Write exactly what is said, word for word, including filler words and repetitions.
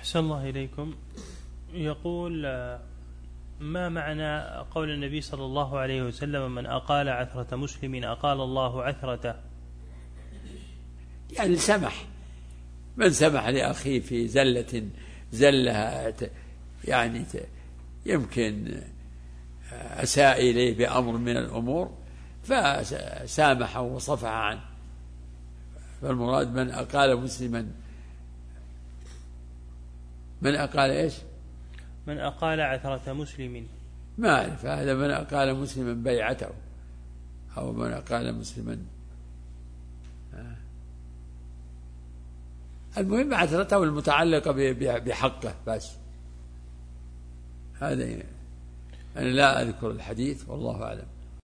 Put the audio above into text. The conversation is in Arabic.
أحسن الله إليكم. يقول: ما معنى قول النبي صلى الله عليه وسلم: من أقال عثرة مسلم أقال الله عثرته؟ يعني سمح، من سمح لأخيه في زلة زلها يعني يمكن أساء إليه بأمر من الأمور فسامحه وصفح عنه. فالمراد من أقال مسلما، من أقال إيش؟ من أقال عثرة مسلم، ما أعرف هذا. من أقال مسلما بيعته، أو من أقال مسلما، المهم عثرته المتعلقة بحقه بس. هذا أنا لا أذكر الحديث والله أعلم.